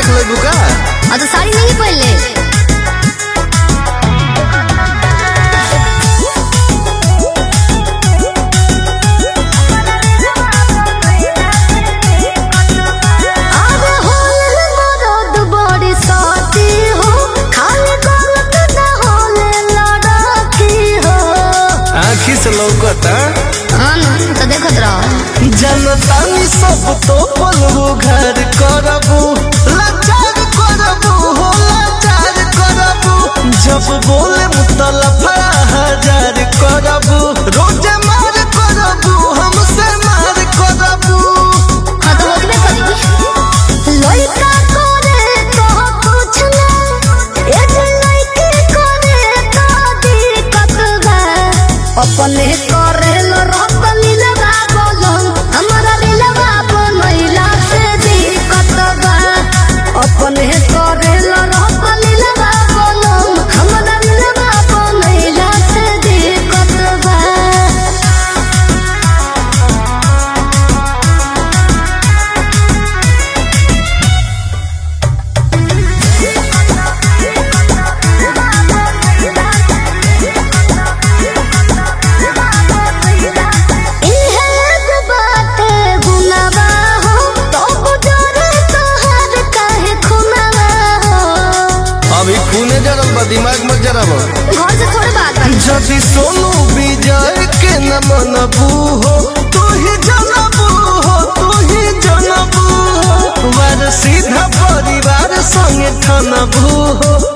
ले बुका तो साड़ी नहीं पहले से लौकता तो देखत रहो जनतानी सब तो पलबू घर करबू लाचार करबू हो लाचार करबू जब बोले मुतलफा हजार करबू रोजे मार करबू हमसे मार करबू हां तो होबे करी लइका करे तो कुछ ना ए जे लइके करे तो दिक्कत बा अपने करे लो रतली लगा बोलन हमरा दिलवा बनैला से दिक्कत बा अपने करे लो रतली लगा बोलन हमरा दिलवा बनैला से दिक्कत बा अभी खूने जरल बा दिमाग मत जराबो घर से थोड़े बात बा जदि सोनू विजय के न मनबू हो तू ही जनबू हो तू ही जनबू हो वर सीधा परिवार संगे ठनबू हो